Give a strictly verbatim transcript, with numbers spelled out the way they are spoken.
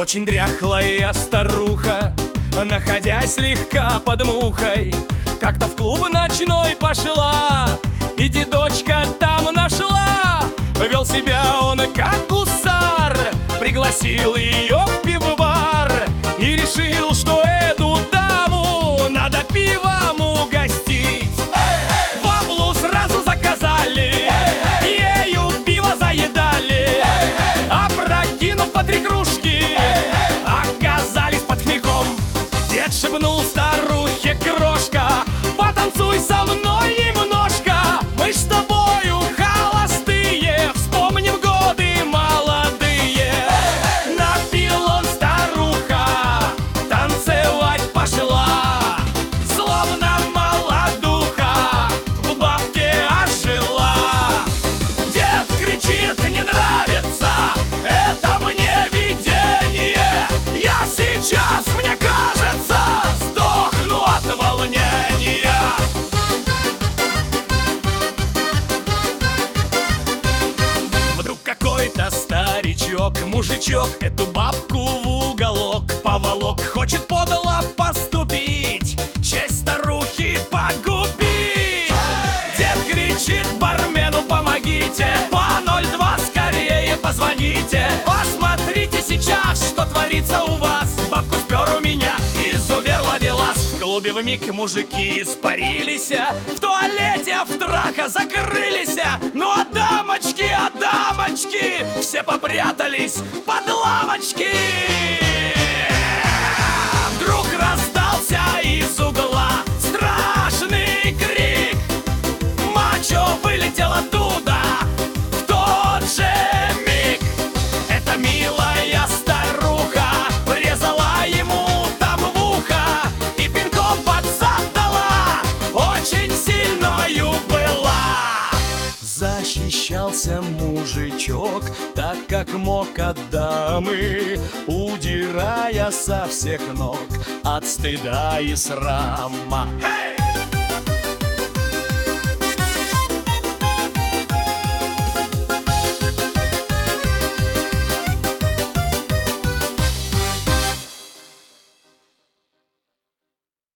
Очень дряхлая старуха, находясь слегка под мухой, как-то в клуб ночной пошла, и дедочка там нашла. Вел себя он как гусар, пригласил ее в пивбар и решил, что эту даму надо пивом угостить. Баблу сразу заказали, ею пиво заедали, опрокинув по три кружки, оказались под хмельком. Дед шепнул старухе: крошка, потанцуй со мной немножко, мы с тобою холостые, вспомним годы молодые. Напил он, старуха танцевать пошла, словно молодуха в бабке ожила. Дед кричит: не нравится это мне видение, я сейчас, мне кажется, сдохну от волнения. Вдруг какой-то старичок, мужичок, эту бабку в уголок поволок, хочет подло поступить, честь старухи погубить. Дед кричит бармену: помогите, по ноль два скорее позвоните. Посмотрите сейчас, что творится у вас, бабку спер у меня изувер Ловелас. В клубе вмиг мужики испарились, в туалете в драка закрылись. Ну а дамочки, а дамочки все попрятались под лавочки. Вдруг раздался из угла страшный крик, мачо вылетел оттуда в тот же миг. Эта милая старуха врезала ему там в ухо и пинком под зад дала, очень сильною была. Защищался мужичок так, как мог от дамы, удирая со всех ног от стыда и срама.